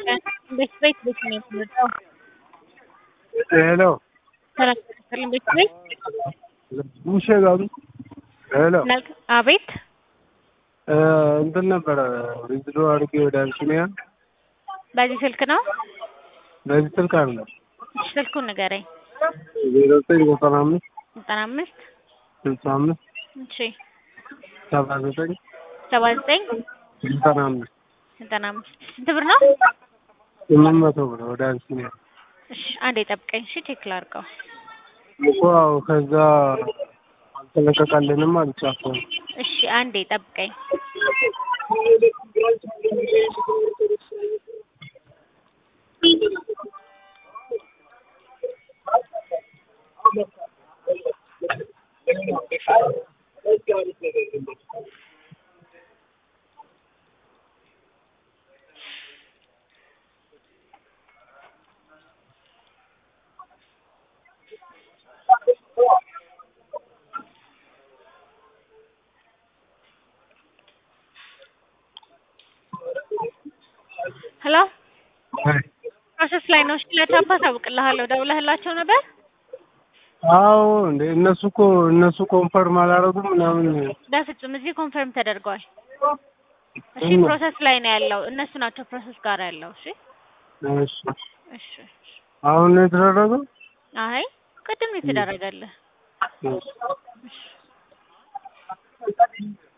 ቤት ቤት ነው የምትመጣው? ሄሎ ተረከልን ቤት ቤት ሙሸጋሉ ሄሎ አቤት እንትን ነበረ ሪዝዶ አድርጌ ወደ አልሽሚያ በዚህ ስልክ ነው? በዚህ ስልክ አይደለም። ስልኩን ንገረኝ። 0995 95 65 እሺ 79 79 95 ስንት ብር ነው? 800 ብር ወደ አልሽሚያ። እሺ አንዴ ጠብቀኝ። እሺ ቼክ ላድርገው እኮ ከዛ አልተለቀቀልንም አልቻልኩም። እሺ አንዴ ጠብቀኝ። ሄሎ ፕሮሰስ ላይ ነው። እሺ ለታፓ ታውቅልሃለሁ። ደውለህላቸው ነበር? አዎ እንደ እነሱ ኮንፈርም አላደረጉም ምናምን። በፍጹም እዚህ ኮንፈርም ተደርጓል። እሺ ፕሮሰስ ላይ ነው ያለው። እነሱ ናቸው ፕሮሰስ ጋር ያለው። እሺ እሺ እሺ አሁን ነው የተደረገው? አይ ቅድም ነው የተደረገልህ። እሺ